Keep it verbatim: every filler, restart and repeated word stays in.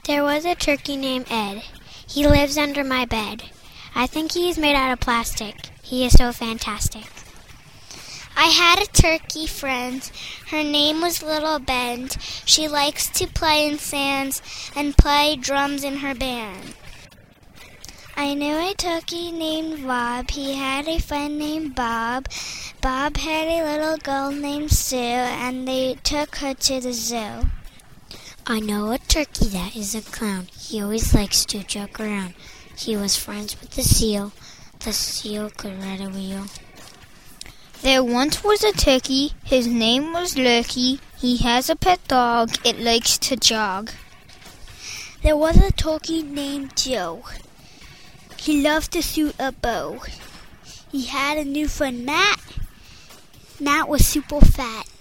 There was a turkey named Ed. He lives under my bed. I think he is made out of plastic. He is so fantastic. I had a turkey friend. Her name was Little Bend. She likes to play in sands and play drums in her band. I knew a turkey named Bob. He had a friend named Bob. Bob had a little girl named Sue, and they took her to the zoo. I know a turkey that is a clown. He always likes to joke around. He was friends with the seal. The seal could ride a wheel. There once was a turkey. His name was Lurkey. He has a pet dog. It likes to jog. There was a turkey named Joe. He loved to shoot a bow. He had a new friend, Matt. Matt was super fat.